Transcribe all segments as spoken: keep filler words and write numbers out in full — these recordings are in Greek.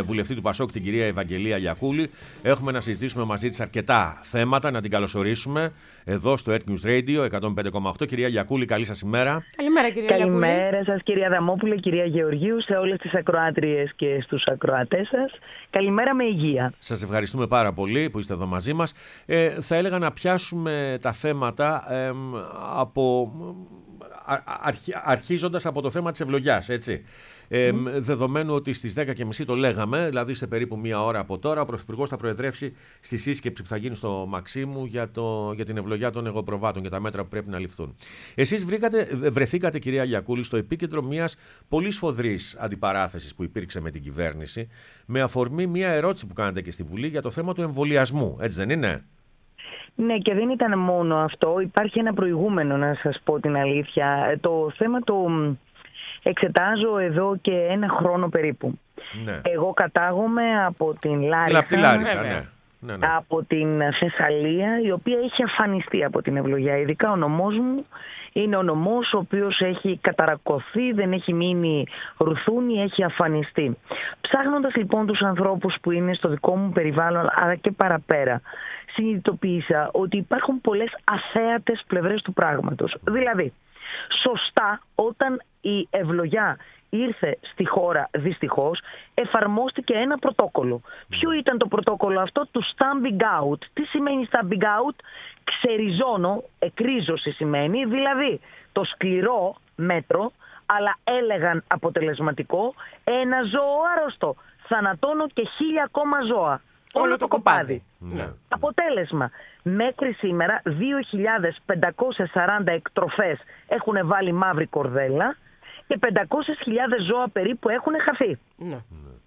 βουλευτή του Πασόκ, την κυρία Ευαγγελία Γιακούλη. Έχουμε να συζητήσουμε μαζί της αρκετά θέματα, να την καλωσορίσουμε εδώ στο Earth News Radio εκατόν πέντε κόμμα οκτώ. Κυρία Γιακούλη, καλή σας ημέρα. Καλημέρα, κυρία Γιακούλη. Καλημέρα σας, κυρία Δαμόπουλε, κυρία Γεωργίου, σε όλες τις ακροάτριες και στους ακροατές σας. Καλημέρα με υγεία. Σας ευχαριστούμε πάρα πολύ που είστε εδώ μαζί μας. Ε, θα έλεγα να πιάσουμε τα θέματα ε, από... Αρχι, αρχίζοντας από το θέμα της ευλογιάς, έτσι. Ε, mm. Δεδομένου ότι στις δέκα και μισή το λέγαμε, δηλαδή σε περίπου μία ώρα από τώρα, ο Πρωθυπουργός θα προεδρεύσει στη σύσκεψη που θα γίνει στο Μαξίμου για, το, για την ευλογιά των εγωπροβάτων και τα μέτρα που πρέπει να ληφθούν. Εσείς βρήκατε, βρεθήκατε, κυρία Γιακούλη, στο επίκεντρο μιας πολύ σφοδρής αντιπαράθεσης που υπήρξε με την κυβέρνηση, με αφορμή μια ερώτηση που κάνατε και στη Βουλή για το θέμα του εμβολιασμού. Έτσι δεν είναι? Ναι, και δεν ήταν μόνο αυτό. Υπάρχει ένα προηγούμενο, να σας πω την αλήθεια. Το θέμα το εξετάζω εδώ και ένα χρόνο περίπου. Ναι. Εγώ κατάγομαι από την Λάρισα, από, τη Λάρισα ναι. Ναι, ναι. από την Θεσσαλία, η οποία έχει αφανιστεί από την ευλογιά. Ειδικά ο νομός μου είναι ο νομός ο οποίος έχει καταρακωθεί, δεν έχει μείνει ρουθούνι, έχει αφανιστεί. Ψάχνοντας λοιπόν τους ανθρώπους που είναι στο δικό μου περιβάλλον, αλλά και παραπέρα, συνειδητοποίησα ότι υπάρχουν πολλές αθέατες πλευρές του πράγματος. Δηλαδή, σωστά, όταν η ευλογιά ήρθε στη χώρα, δυστυχώς, εφαρμόστηκε ένα πρωτόκολλο. Ποιο ήταν το πρωτόκολλο αυτό? Του stamping out. Τι σημαίνει stamping out? Ξεριζώνω, εκρίζωση σημαίνει, δηλαδή το σκληρό μέτρο, αλλά έλεγαν αποτελεσματικό, ένα ζώο άρρωστο. Θανατώνω και χίλια ακόμα ζώα. Όλο, Όλο το κοπάδι. Ναι. Αποτέλεσμα, μέχρι σήμερα δύο χιλιάδες πεντακόσιες σαράντα εκτροφές έχουν βάλει μαύρη κορδέλα και πεντακόσιες χιλιάδες ζώα περίπου έχουν χαθεί. Ναι.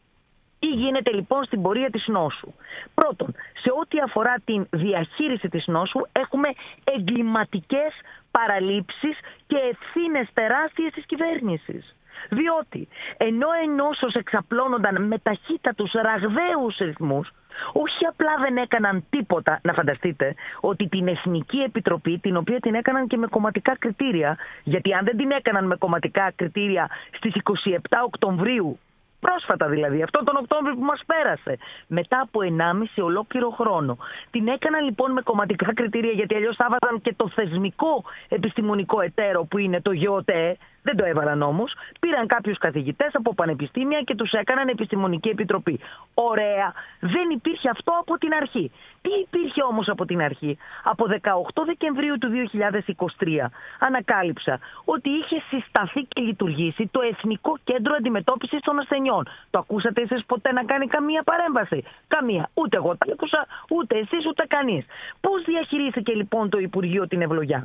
Τι γίνεται λοιπόν στην πορεία της νόσου? Πρώτον, σε ό,τι αφορά την διαχείριση της νόσου, έχουμε εγκληματικές παραλήψεις και ευθύνες τεράστιες της κυβέρνησης. Διότι ενώ οι νόσος εξαπλώνονταν με ταχύτατους ραγδαίους ρυθμούς, όχι απλά δεν έκαναν τίποτα, να φανταστείτε ότι την Εθνική Επιτροπή, την οποία την έκαναν και με κομματικά κριτήρια, γιατί αν δεν την έκαναν με κομματικά κριτήρια στις είκοσι επτά Οκτωβρίου, πρόσφατα δηλαδή, αυτόν τον Οκτώβριο που μας πέρασε, μετά από ενάμιση ολόκληρο χρόνο. Την έκαναν λοιπόν με κομματικά κριτήρια, γιατί αλλιώς θα έβαζαν και το θεσμικό επιστημονικό εταίρο που είναι το ΓΕΟΤΕ. Δεν το έβαλαν όμως. Πήραν κάποιους καθηγητές από πανεπιστήμια και τους έκαναν επιστημονική επιτροπή. Ωραία. Δεν υπήρχε αυτό από την αρχή. Τι υπήρχε όμως από την αρχή? Από δεκαοκτώ Δεκεμβρίου του δύο χιλιάδες είκοσι τρία ανακάλυψα ότι είχε συσταθεί και λειτουργήσει το Εθνικό Κέντρο Αντιμετώπισης των Ασθενειών. Το ακούσατε εσείς ποτέ να κάνει καμία παρέμβαση? Καμία. Ούτε εγώ τα άκουσα, ούτε εσείς, ούτε κανείς. Πώς διαχειρίστηκε λοιπόν το Υπουργείο την ευλογιά?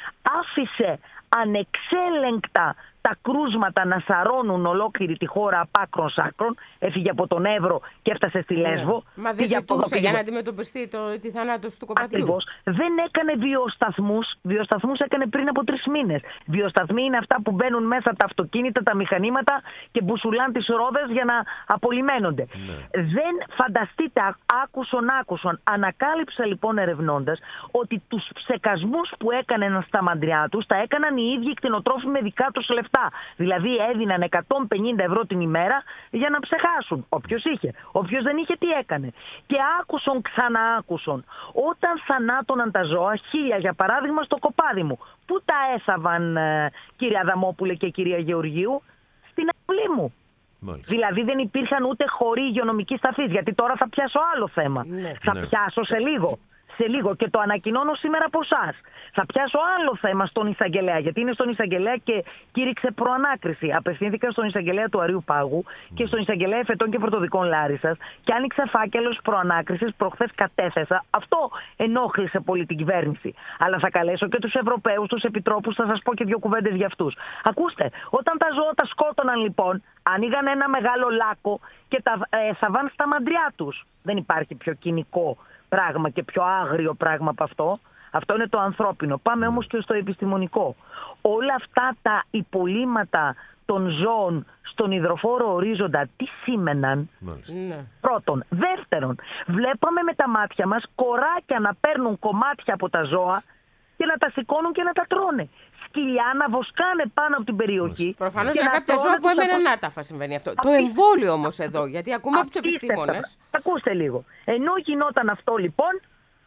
Άφησε ανεξέλεγκτα τα κρούσματα να σαρώνουν ολόκληρη τη χώρα απ' άκρον σ' άκρον. Έφυγε από τον Εύρο και έφτασε στη Λέσβο. Ναι. Μα δεν ζητούσε για να αντιμετωπιστεί το, τη θανάτωση του κοπαδιού. Ακριβώς. Δεν έκανε βιοσταθμούς. Βιοσταθμούς έκανε πριν από τρεις μήνες. Βιοσταθμοί είναι αυτά που μπαίνουν μέσα τα αυτοκίνητα, τα μηχανήματα και μπουσουλάν τις ρόδες για να απολυμένονται. Ναι. Δεν φανταστείτε, άκουσον άκουσον. Ανακάλυψα λοιπόν ερευνώντας ότι τους ψεκασμούς που έκαναν στα μαντριά τους τα έκαναν οι ίδιοι κτηνοτρόφοι με δικά τους λεφτά. Δηλαδή έδιναν εκατόν πενήντα ευρώ την ημέρα για να ψεχάσουν. Όποιος είχε. Όποιος δεν είχε, τι έκανε? Και άκουσον ξανά άκουσον. Όταν θανάτωναν τα ζώα, χίλια για παράδειγμα στο κοπάδι μου, πού τα έσαβαν, ε, κυρία Δαμόπουλε και κυρία Γεωργίου? Στην αυλή μου. Μάλιστα. Δηλαδή δεν υπήρχαν ούτε χωρί υγειονομικής ταφής. Γιατί τώρα θα πιάσω άλλο θέμα. Ναι. Θα ναι. πιάσω σε λίγο. Σε λίγο και το ανακοινώνω σήμερα από εσάς. Θα πιάσω άλλο θέμα στον Εισαγγελέα, γιατί είναι στον Εισαγγελέα και κήρυξε προανάκριση. Απευθύνθηκα στον Εισαγγελέα του Αρείου Πάγου και στον Εισαγγελέα Εφετών και Πρωτοδικών Λάρισσας και άνοιξε φάκελος προανάκρισης. Προχθές κατέθεσα. Αυτό ενόχλησε πολύ την κυβέρνηση. Αλλά θα καλέσω και τους Ευρωπαίους, τους επιτρόπους, θα σας πω και δύο κουβέντες για αυτούς. Ακούστε, όταν τα ζώα τα σκότωναν λοιπόν, ανοίγαν ένα μεγάλο λάκκο και τα ε, θαβάν στα μαντριά τους. Δεν υπάρχει πιο κοινικό πράγμα και πιο άγριο πράγμα από αυτό. Αυτό είναι το ανθρώπινο. Πάμε όμως και στο επιστημονικό. Όλα αυτά τα υπολείμματα των ζώων στον υδροφόρο ορίζοντα τι σήμαιναν? Ναι. Πρώτον. Δεύτερον, βλέπαμε με τα μάτια μας κοράκια να παίρνουν κομμάτια από τα ζώα και να τα σηκώνουν και να τα τρώνε. σκυλιά να βοσκάνε πάνω από την περιοχή. Προφανώς για κάποια ζώα που έμεναν άταφα συμβαίνει αυτό. Απίστευτα. Το εμβόλιο όμως εδώ, γιατί ακούμε από τους επιστήμονες. Ακούστε λίγο. Ενώ γινόταν αυτό λοιπόν,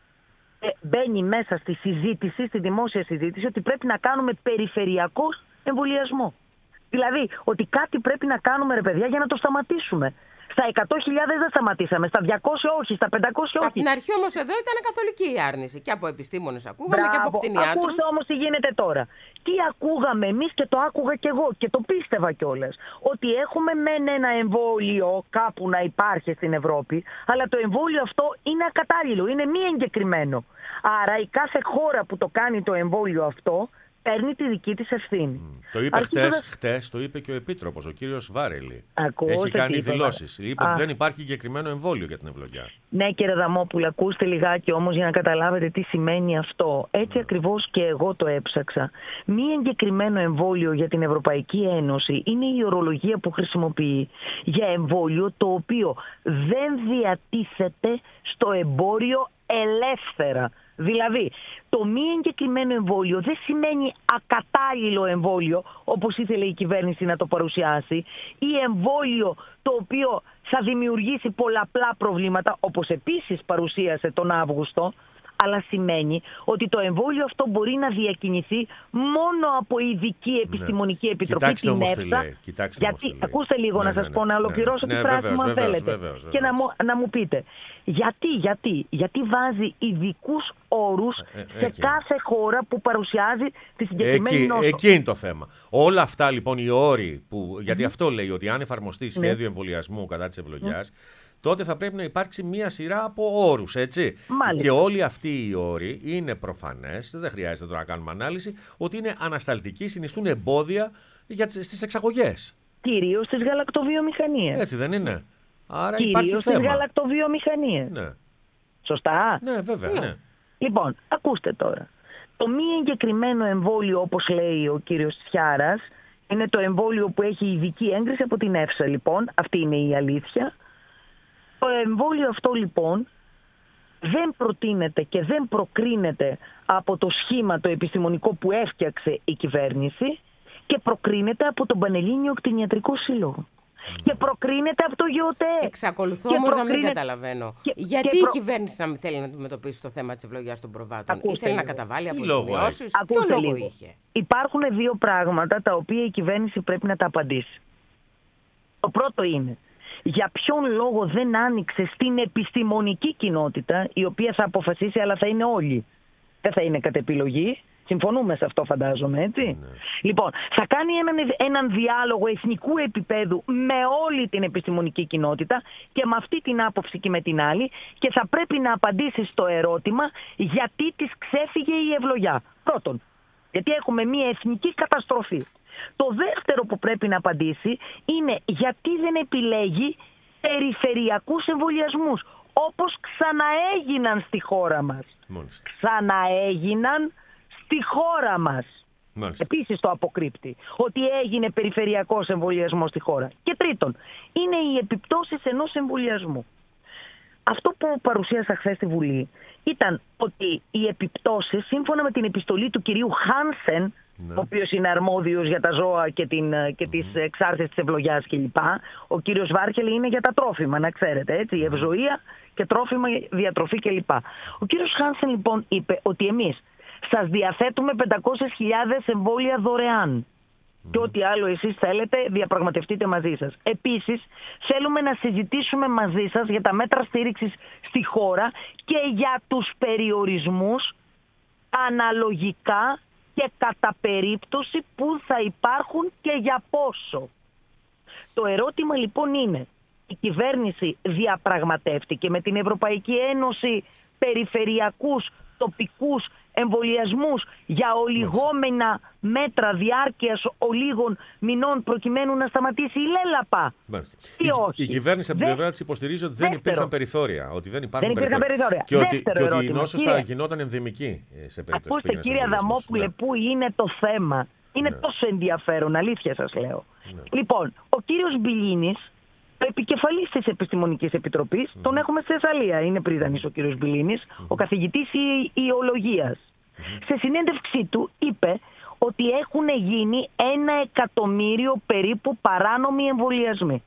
ε, μπαίνει μέσα στη συζήτηση, στη δημόσια συζήτηση, ότι πρέπει να κάνουμε περιφερειακό εμβολιασμό. Δηλαδή ότι κάτι πρέπει να κάνουμε, ρε παιδιά, για να το σταματήσουμε. Στα εκατό χιλιάδες δεν σταματήσαμε, στα διακόσια όχι, στα πεντακόσια όχι. Από την αρχή όμως εδώ ήταν καθολική η άρνηση. Και από επιστήμονες ακούγαμε. Μπράβο, και από κτηνιάτρους. Ακούστε όμως τι γίνεται τώρα. Τι ακούγαμε εμείς και το άκουγα κι εγώ και το πίστευα κιόλας. Ότι έχουμε μεν ένα εμβόλιο κάπου να υπάρχει στην Ευρώπη, αλλά το εμβόλιο αυτό είναι ακατάλληλο, είναι μη εγκεκριμένο. Άρα η κάθε χώρα που το κάνει το εμβόλιο αυτό παίρνει τη δική της ευθύνη. Mm. Το είπε χτες, χτες, το είπε και ο Επίτροπος, ο κύριος Βάρελη. Ακούστε, έχει κάνει δηλώσεις. Είπε Α. ότι δεν υπάρχει συγκεκριμένο εμβόλιο για την ευλογιά. Ναι, κύριε Δαμόπουλα, ακούστε λιγάκι όμως για να καταλάβετε τι σημαίνει αυτό. Έτσι mm. ακριβώς και εγώ το έψαξα. Μη εγκεκριμένο εμβόλιο για την Ευρωπαϊκή Ένωση είναι η ορολογία που χρησιμοποιεί για εμβόλιο το οποίο δεν διατίθεται στο εμπόριο ελεύθερα. Δηλαδή, το μη εγκεκριμένο εμβόλιο δεν σημαίνει ακατάλληλο εμβόλιο, όπως ήθελε η κυβέρνηση να το παρουσιάσει, ή εμβόλιο το οποίο θα δημιουργήσει πολλαπλά προβλήματα, όπως επίσης παρουσίασε τον Αύγουστο, αλλά σημαίνει ότι το εμβόλιο αυτό μπορεί να διακινηθεί μόνο από ειδική επιστημονική ναι. επιτροπή, Κοιτάξτε την ΕΦΣΑ. Γιατί, ακούστε λίγο ναι, να σας ναι, πω, να ολοκληρώσω ναι, τη φράση ναι, μου αν θέλετε. Βεβαίως, βεβαίως. Και να μου, να μου πείτε. Γιατί, γιατί, γιατί βάζει ειδικούς όρους ε, ε, σε εκεί. κάθε χώρα που παρουσιάζει τη συγκεκριμένη εκεί, νόσο. Εκεί είναι το θέμα. Όλα αυτά λοιπόν οι όροι, που, γιατί mm. αυτό λέει ότι αν εφαρμοστεί σχέδιο ναι. εμβολιασμού κατά της ευλογιάς, mm. τότε θα πρέπει να υπάρξει μία σειρά από όρους, έτσι. Μάλιστα. Και όλοι αυτοί οι όροι είναι προφανές, δεν χρειάζεται τώρα να κάνουμε ανάλυση, ότι είναι ανασταλτικοί, συνιστούν εμπόδια για, στις εξαγωγές. Κυρίως στις γαλακτοβιομηχανίες. Έτσι δεν είναι. Άρα Κυρίως υπάρχει θέμα. στις γαλακτοβιομηχανίες. Ναι. Σωστά. Ναι, βέβαια, ναι. ναι. Λοιπόν, ακούστε τώρα. Το μη εγκεκριμένο εμβόλιο, όπως λέει ο κύριος Τσιάρας, είναι το εμβόλιο που έχει ειδική έγκριση από την ΕΦΣΑ, λοιπόν. Αυτή είναι η αλήθεια. Το εμβόλιο αυτό λοιπόν δεν προτείνεται και δεν προκρίνεται από το σχήμα το επιστημονικό που έφτιαξε η κυβέρνηση και προκρίνεται από τον Πανελλήνιο Κτηνιατρικό Σύλλογο. Mm. Και προκρίνεται από το ΓΕΟΤΕ. Εξακολουθώ όμως προκρίνεται... να μην καταλαβαίνω. Και, Γιατί και η προ... κυβέρνηση να μην θέλει να αντιμετωπίσει το θέμα της ευλογιάς των προβάτων? Ακούστε Ήθελε λίγο. να καταβάλει αποζημιώσεις? Ποιο λόγο είχε? Υπάρχουν δύο πράγματα τα οποία η κυβέρνηση πρέπει να τα απαντήσει. Το πρώτο είναι, για ποιον λόγο δεν άνοιξε στην επιστημονική κοινότητα, η οποία θα αποφασίσει, αλλά θα είναι όλοι. Δεν θα είναι κατ' επιλογή. Συμφωνούμε σε αυτό, φαντάζομαι, έτσι. Ναι. Λοιπόν, θα κάνει έναν, έναν διάλογο εθνικού επίπεδου με όλη την επιστημονική κοινότητα και με αυτή την άποψη και με την άλλη, και θα πρέπει να απαντήσει στο ερώτημα γιατί της ξέφυγε η ευλογιά. Πρώτον, γιατί έχουμε μια εθνική καταστροφή. Το δεύτερο που πρέπει να απαντήσει είναι γιατί δεν επιλέγει περιφερειακούς εμβολιασμούς, όπως ξαναέγιναν στη χώρα μας. Μάλιστα. Ξαναέγιναν στη χώρα μας. Μάλιστα. Επίσης το αποκρύπτει ότι έγινε περιφερειακός εμβολιασμός στη χώρα. Και τρίτον, είναι οι επιπτώσεις ενός εμβολιασμού. Αυτό που παρουσίασα χθες στη Βουλή ήταν ότι οι επιπτώσεις, σύμφωνα με την επιστολή του κυρίου Χάνσεν, ναι. ο οποίος είναι αρμόδιος για τα ζώα και, την, και mm-hmm. τις εξάρσεις της ευλογιάς κλπ. Ο κύριος Βάρχελη είναι για τα τρόφιμα, να ξέρετε, έτσι, η ευζοία και τρόφιμα, διατροφή κλπ. Ο κύριος Χάνσεν λοιπόν είπε ότι εμείς σας διαθέτουμε πεντακόσιες χιλιάδες εμβόλια δωρεάν. Mm. Και ό,τι άλλο εσείς θέλετε, διαπραγματευτείτε μαζί σας. Επίσης, θέλουμε να συζητήσουμε μαζί σας για τα μέτρα στήριξης στη χώρα και για τους περιορισμούς αναλογικά και κατά περίπτωση που θα υπάρχουν και για πόσο. Το ερώτημα λοιπόν είναι, η κυβέρνηση διαπραγματεύτηκε με την Ευρωπαϊκή Ένωση περιφερειακούς, τοπικούς εμβολιασμούς για ολιγόμενα μέτρα διάρκειας ολίγων μηνών προκειμένου να σταματήσει η λέλαπα? Ή η, όχι? Η κυβέρνηση από την πλευρά της υποστηρίζει ότι δεν Δεύτερο. υπήρχαν περιθώρια. Ότι δεν υπάρχουν δεν υπήρχαν περιθώρια. Και ότι, Δεύτερο και ότι η νόσος κύριε... θα γινόταν ενδημική σε περίπτωση. Ακούστε κύριε Αδαμόπουλε, ναι. Πού είναι το θέμα. Είναι ναι. τόσο ενδιαφέρον, αλήθεια σας λέω. Ναι. Λοιπόν, ο κύριος Μπιλίνης, ο επικεφαλής της Επιστημονικής Επιτροπής, mm-hmm. τον έχουμε στη Θεσσαλία, είναι πρίδανης ο κύριος Μπιλίνης, mm-hmm. ο καθηγητής ιολογίας. Mm-hmm. Σε συνέντευξή του είπε ότι έχουν γίνει ένα εκατομμύριο περίπου παράνομοι εμβολιασμοί.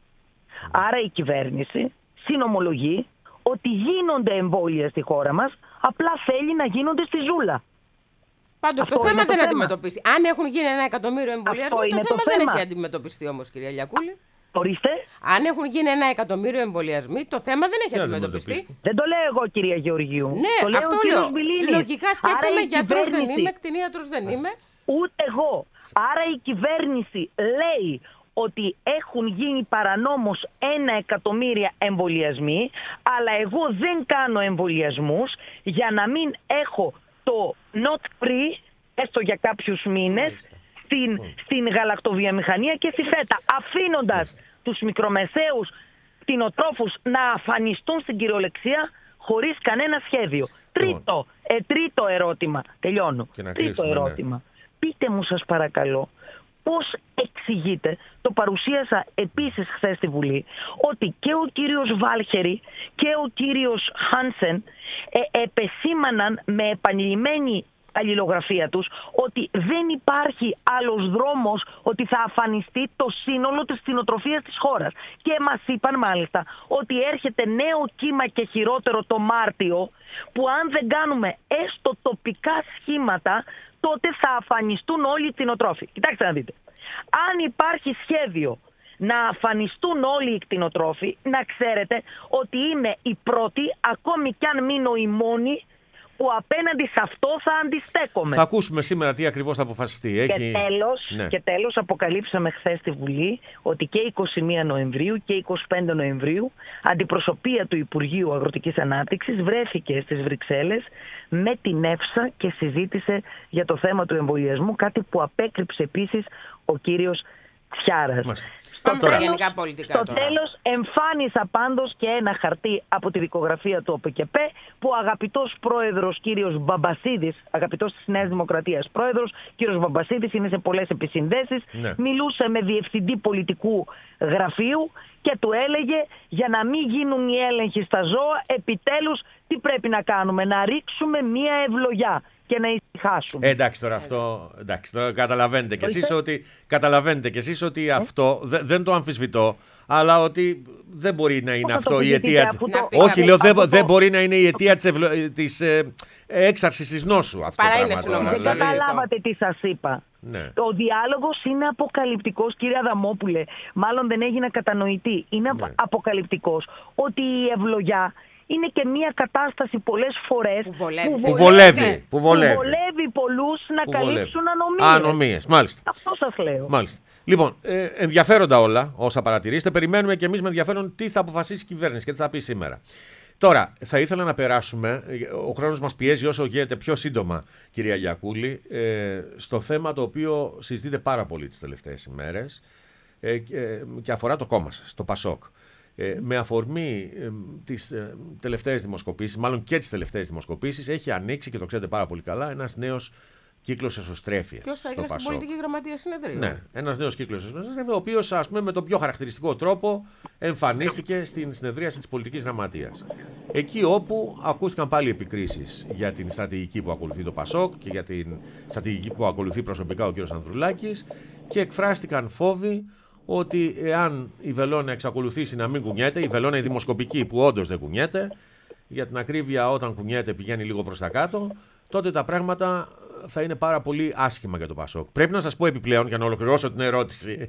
Άρα η κυβέρνηση συνομολογεί ότι γίνονται εμβόλια στη χώρα μας, απλά θέλει να γίνονται στη ζούλα. Πάντως το θέμα δεν αντιμετωπιστεί. Αν έχουν γίνει ένα εκατομμύριο εμβολιασμοί, το θέμα το δεν θέμα. έχει αντιμετωπιστεί όμως, κυρία Λιακούλη. Ορίστε. Αν έχουν γίνει ένα εκατομμύριο εμβολιασμοί, το θέμα δεν έχει αντιμετωπιστεί. Δεν το λέω εγώ, κυρία Γεωργίου. Ναι, το λέω αυτό ο λέω. Μπιλίνης. Λογικά σκέφτομαι, γιατρός δεν κυβέρνηση... είμαι, κτηνίατρος δεν είμαι. Ούτε εγώ. Άρα η κυβέρνηση λέει ότι έχουν γίνει παρανόμως ένα εκατομμύρια εμβολιασμοί, αλλά εγώ δεν κάνω εμβολιασμούς για να μην έχω το not free, έστω για κάποιους μήνες, στην, στην γαλακτοβιομηχανία και στη φέτα, αφήνοντας τους μικρομεσαίους κτηνοτρόφους να αφανιστούν στην κυριολεξία χωρίς κανένα σχέδιο. Τρίτο, ε, τρίτο ερώτημα, τελειώνω. Τρίτο ερώτημα. Ναι. Πείτε μου σας παρακαλώ, πώς εξηγείτε, το παρουσίασα επίσης χθες στη Βουλή, ότι και ο κύριος Βάλχερη και ο κύριος Χάνσεν ε, επεσήμαναν με επανειλημμένη αλληλογραφία τους ότι δεν υπάρχει άλλος δρόμος, ότι θα αφανιστεί το σύνολο της κτηνοτροφίας της χώρας. Και μας είπαν μάλιστα ότι έρχεται νέο κύμα και χειρότερο το Μάρτιο, που αν δεν κάνουμε έστω τοπικά σχήματα, τότε θα αφανιστούν όλοι οι κτηνοτρόφοι. Κοιτάξτε να δείτε. Αν υπάρχει σχέδιο να αφανιστούν όλοι οι κτηνοτρόφοι, να ξέρετε ότι είμαι η πρώτη, ακόμη κι αν μείνω η μόνη, που απέναντι σε αυτό θα αντιστέκομαι. Θα ακούσουμε σήμερα τι ακριβώς θα αποφασιστεί. Έχει... Και, τέλος, ναι. και τέλος αποκαλύψαμε χθες στη Βουλή ότι και είκοσι μία Νοεμβρίου και είκοσι πέντε Νοεμβρίου αντιπροσωπεία του Υπουργείου Αγροτικής Ανάπτυξης βρέθηκε στις Βρυξέλλες με την ΕΦΣΑ και συζήτησε για το θέμα του εμβολιασμού, κάτι που απέκρυψε επίσης ο κύριος Τσιάρας. Στο τέλος, στο τέλος εμφάνισα πάντως και ένα χαρτί από τη δικογραφία του ΟΠΚΕΠΕ που ο αγαπητός πρόεδρος κύριος Μπαμπασίδης, αγαπητός της Νέας Δημοκρατίας πρόεδρος, κύριος Μπαμπασίδης είναι σε πολλές επισυνδέσεις, ναι. Μιλούσε με διευθυντή πολιτικού γραφείου και του έλεγε για να μην γίνουν οι έλεγχοι στα ζώα, επιτέλους τι πρέπει να κάνουμε, να ρίξουμε μία ευλογιά και να ησυχάσουμε. Ε, εντάξει τώρα αυτό, εντάξει, τώρα καταλαβαίνετε κι εσείς ότι, καταλαβαίνετε κι εσείς ότι ε? αυτό δε, δεν το αμφισβητώ, αλλά ότι δεν μπορεί να είναι αυτό η αιτία. Το... Όχι, λέω, δεν, δεν μπορεί να είναι η αιτία της, ευλο... της ε, έξαρσης της νόσου. Αυτό Παρά πράγμα, είναι τώρα, δεν δηλαδή... καταλάβατε τι σας είπα. Ναι. Ο διάλογος είναι αποκαλυπτικός, κύριε Αδαμόπουλε. Μάλλον δεν έγινε κατανοητή. Είναι ναι. αποκαλυπτικός ότι η ευλογιά είναι και μια κατάσταση πολλές φορές που βολεύει, που που βολεύει, που βολεύει. Που βολεύει πολλούς να που καλύψουν βολεύει. ανομίες. Ανομίες, μάλιστα. Αυτό σας λέω. Μάλιστα. Λοιπόν, ε, ενδιαφέροντα όλα όσα παρατηρήσετε. Περιμένουμε και εμείς με ενδιαφέρον τι θα αποφασίσει η κυβέρνηση και τι θα πει σήμερα. Τώρα, θα ήθελα να περάσουμε, ο χρόνος μας πιέζει όσο γίνεται πιο σύντομα, κυρία Λιακούλη, ε, στο θέμα το οποίο συζητείται πάρα πολύ τις τελευταίες ημέρες ε, και, και αφορά το κόμμα σας, το ΠΑΣΟΚ. Ε, με αφορμή ε, τις ε, τελευταίες δημοσκοπήσεις, μάλλον και τις τελευταίες δημοσκοπήσεις, έχει ανοίξει, και το ξέρετε πάρα πολύ καλά, ένας νέος κύκλος εσωστρέφειας. Ποιος έγινε στην πολιτική γραμματεία συνεδρίου. Ναι, ένας νέος κύκλος εσωστρέφειας, ο οποίος, ας πούμε, με τον πιο χαρακτηριστικό τρόπο εμφανίστηκε στην συνεδρίαση της πολιτικής γραμματείας. Εκεί όπου ακούστηκαν πάλι επικρίσεις για την στρατηγική που ακολουθεί το ΠΑΣΟΚ και για την στρατηγική που ακολουθεί προσωπικά ο κ. Ανδρουλάκης και εκφράστηκαν φόβοι ότι εάν η βελόνα εξακολουθήσει να μην κουνιέται, η βελόνα η δημοσκοπική που όντως δεν κουνιέται, για την ακρίβεια όταν κουνιέται πηγαίνει λίγο προς τα κάτω, τότε τα πράγματα θα είναι πάρα πολύ άσχημα για το ΠΑΣΟΚ. Πρέπει να σας πω επιπλέον, για να ολοκληρώσω την ερώτηση,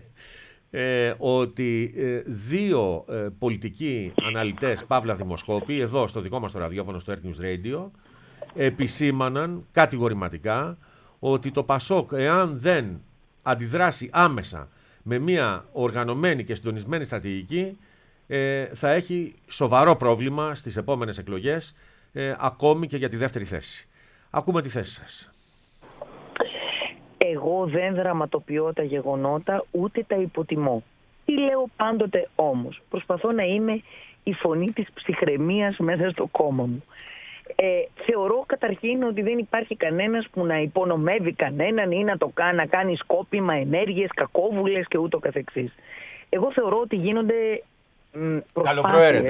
ε, ότι ε, δύο ε, πολιτικοί αναλυτές, παύλα δημοσκόποι, εδώ στο δικό μας το ραδιόφωνο, στο Earth News Radio, επισήμαναν κατηγορηματικά ότι το ΠΑΣΟΚ, εάν δεν αντιδράσει άμεσα με μια οργανωμένη και συντονισμένη στρατηγική, ε, θα έχει σοβαρό πρόβλημα στις επόμενες εκλογές, ε, ακόμη και για τη δεύτερη θέση. Ακούμε τη θέση σας. Εγώ δεν δραματοποιώ τα γεγονότα, ούτε τα υποτιμώ. Τι λέω πάντοτε όμως? Προσπαθώ να είμαι η φωνή της ψυχραιμίας μέσα στο κόμμα μου. Ε, θεωρώ καταρχήν ότι δεν υπάρχει κανένας που να υπονομεύει κανέναν ή να το κάνει, να κάνει σκόπιμα ενέργειες, κακόβουλες και ούτω καθεξής. Εγώ θεωρώ ότι γίνονται προσπάθειες. Καλοπροαίρετα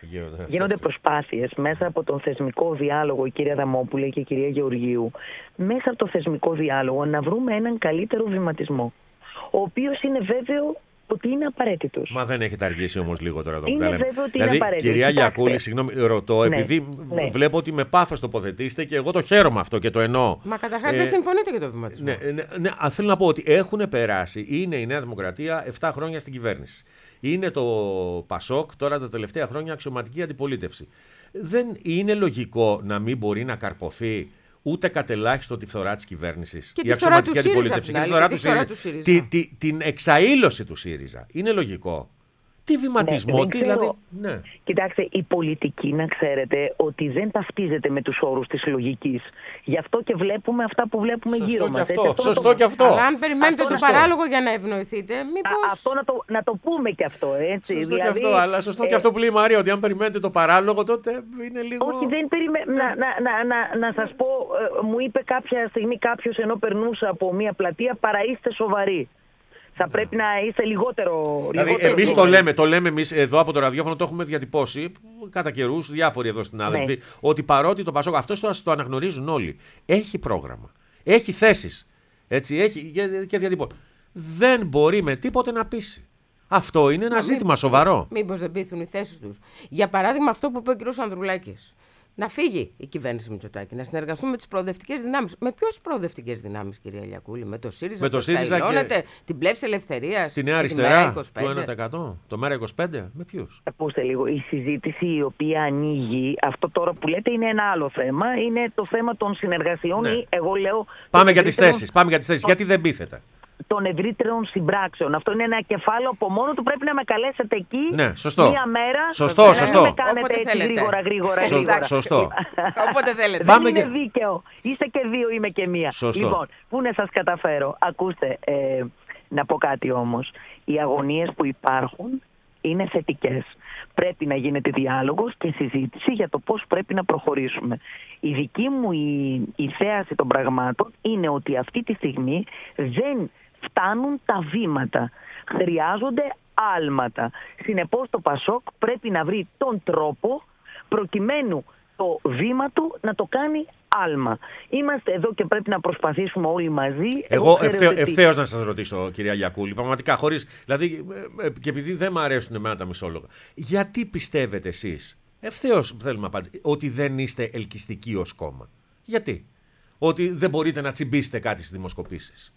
Γίνονται, γίνονται προσπάθειες μέσα από τον θεσμικό διάλογο, η κυρία Δαμόπουλε και η κυρία Γεωργίου, μέσα από το θεσμικό διάλογο να βρούμε έναν καλύτερο βηματισμό, ο οποίος είναι βέβαιο ότι είναι απαραίτητος. Μα δεν έχετε αργήσει όμως λίγο τώρα εδώ που Είναι τα λέμε. βέβαιο ότι Δηλαδή, είναι απαραίτητος. κυρία Κοιτάξτε. Γιακούλη, συγγνώμη, ρωτώ, Ναι, επειδή ναι. βλέπω ότι με πάθος τοποθετήσετε και εγώ το χαίρομαι αυτό και το εννοώ. Μα καταρχάς Ε, δεν συμφωνείτε για το βηματισμό. Ναι, ναι, ναι, α, θέλω να πω ότι έχουν περάσει, είναι η Νέα Δημοκρατία επτά χρόνια στην κυβέρνηση. Είναι το Πασόκ τώρα τα τελευταία χρόνια αξιωματική αντιπολίτευση. Δεν είναι λογικό να μην μπορεί να καρποθεί ούτε κατ' ελάχιστο τη φθορά της κυβέρνησης. Και η τη φθορά αξιωματική του ΣΥΡΙΖΑ, αντιπολίτευση. απ' την Και τη άλλη, φθορά και του τη φθορά ΣΥΡΙΖΑ. του ΣΥΡΙΖΑ. Τη- τη- Την εξαήλωση του ΣΥΡΙΖΑ. Είναι λογικό. Τι βηματισμό, Ναι, δεν τι ξέρω. δηλαδή. Ναι. Κοιτάξτε, η πολιτική, να ξέρετε, ότι δεν ταυτίζεται με τους όρους της λογικής. Γι' αυτό και βλέπουμε αυτά που βλέπουμε Σωστό γύρω και μας. αυτό, Έτσι, αυτό να σωστό το- και αυτό. Αλλά αν περιμένετε Αυτό το σωστό. παράλογο για να ευνοηθείτε, μήπως... Α, αυτό να το, να το πούμε και αυτό, έτσι. Σωστό δηλαδή, και αυτό, αλλά σωστό ε, και αυτό που λέει η Μαρία, ότι αν περιμένετε το παράλογο, τότε είναι λίγο. Όχι, δεν περιμέ... να, να, να, να, να σας πω, ε, μου είπε κάποια στιγμή κάποιος ενώ περνούσα από μια πλατεία, παρά είστε σοβαροί. Θα πρέπει να είστε λιγότερο. Δηλαδή, λιγότερο εμεί το σοβαροί. λέμε, το λέμε εμεί εδώ από το ραδιόφωνο, το έχουμε διατυπώσει κατά καιρού, διάφοροι εδώ στην άδελφοι, Ναι. ότι παρότι το Πασόκ, αυτό το, το αναγνωρίζουν όλοι, έχει πρόγραμμα, έχει θέσεις, έτσι, έχει και, και διατυπώσει. Δεν μπορεί με τίποτε να πείσει. Αυτό είναι ένα Μα ζήτημα μη- σοβαρό. Μήπως δεν πείθουν οι θέσεις τους. Για παράδειγμα, αυτό που είπε ο κ. Ανδρουλάκης. Να φύγει η κυβέρνηση Μητσοτάκη, να συνεργαστούμε με τις προοδευτικές δυνάμεις. Με ποιες προοδευτικές δυνάμεις, κυρία Λιακούλη, με το ΣΥΡΙΖΑ, Με το που ΣΥΡΙΖΑ εξαϊλώνεται, και- την Πλεύση Ελευθερίας, Τη Νέα τη Μέρα Αριστερά, είκοσι το πέντε. ένα τοις εκατό, το Μέρα είκοσι πέντε, με ποιου. Ακούστε λίγο, η συζήτηση η οποία ανοίγει, αυτό τώρα που λέτε είναι ένα άλλο θέμα, είναι το θέμα των συνεργασιών Ναι. ή εγώ λέω... Πάμε των για τις ευρύτερων- θέσεις. Πάμε για τις θέσεις. Γιατί δεν πείθετε. των ευρύτερων συμπράξεων. Αυτό είναι ένα κεφάλαιο από μόνο του. Πρέπει να με καλέσετε εκεί Ναι, σωστό. μία μέρα. Σωστό, να σωστό. μην με κάνετε Όποτε έτσι θέλετε. γρήγορα, γρήγορα, Σω- γρήγορα. σωστό. Όποτε θέλετε. Δεν Πάμε είναι για- δίκαιο. Είστε και δύο, είμαι και μία. Σωστό. Λοιπόν, πού να σας καταφέρω. Ακούστε, ε, να πω κάτι όμως. Οι αγωνίες που υπάρχουν είναι θετικές. Πρέπει να γίνεται διάλογος και συζήτηση για το πώς πρέπει να προχωρήσουμε. Η δική μου η, η θέαση των πραγμάτων είναι ότι αυτή τη στιγμή δεν φτάνουν τα βήματα. Χρειάζονται άλματα. Συνεπώς το Πασόκ πρέπει να βρει τον τρόπο προκειμένου το βήμα του να το κάνει άλμα. Είμαστε εδώ και πρέπει να προσπαθήσουμε όλοι μαζί. Εγώ ξέρετε ευθέω, ότι- ευθέως να σας ρωτήσω, κυρία Γιακούλη, πραγματικά χωρίς, δηλαδή, ε, ε, και επειδή δεν μου αρέσουν εμένα τα μισόλογα, γιατί πιστεύετε εσείς, ευθέως θέλουμε απάντηση, ότι δεν είστε ελκυστικοί ως κόμμα? Γιατί? Ότι δεν μπορείτε να τσιμπήσετε κάτι στις δημοσκοπήσεις?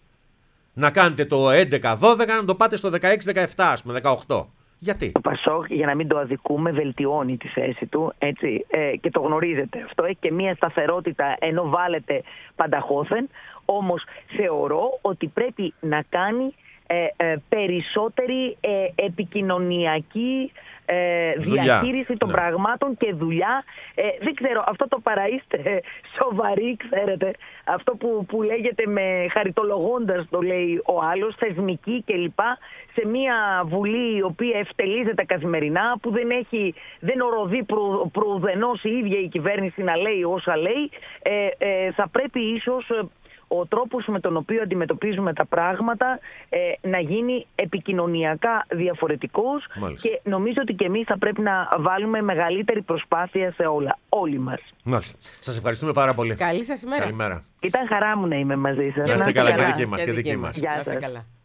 Να κάνετε το έντεκα δώδεκα, να το πάτε στο δεκαέξι δεκαεπτά, ας πούμε, δεκαοκτώ. Γιατί? Το Πασόκ, για να μην το αδικούμε, βελτιώνει τη θέση του, έτσι, ε, και το γνωρίζετε αυτό. Έχει και μία σταθερότητα ενώ βάλετε πανταχώθεν. Όμως θεωρώ ότι πρέπει να κάνει ε, ε, περισσότερη ε, επικοινωνιακή ε, Δουλειά. διαχείριση των Ναι. πραγμάτων και δουλειά. Ε, δεν ξέρω, αυτό το παραείστε ε, σοβαροί, ξέρετε. Αυτό που, που λέγεται με χαριτολογώντας, το λέει ο άλλος, θεσμική κλπ. Σε μια βουλή η οποία ευτελίζεται καθημερινά, που δεν έχει, δεν οροδεί προ, προουδενός η ίδια η κυβέρνηση να λέει όσα λέει, ε, ε, θα πρέπει ίσως ε, ο τρόπος με τον οποίο αντιμετωπίζουμε τα πράγματα ε, να γίνει επικοινωνιακά διαφορετικός. Μάλιστα. Και νομίζω ότι και εμείς θα πρέπει να βάλουμε μεγαλύτερη προσπάθεια σε όλα, όλοι μας. Μάλιστα. Σας ευχαριστούμε πάρα πολύ. Καλή σας ημέρα. Καλημέρα. Ήταν χαρά μου να είμαι μαζί σας. Να είστε καλά, και καλά. δική μας, και δική μας. Γεια Να είστε σας. καλά.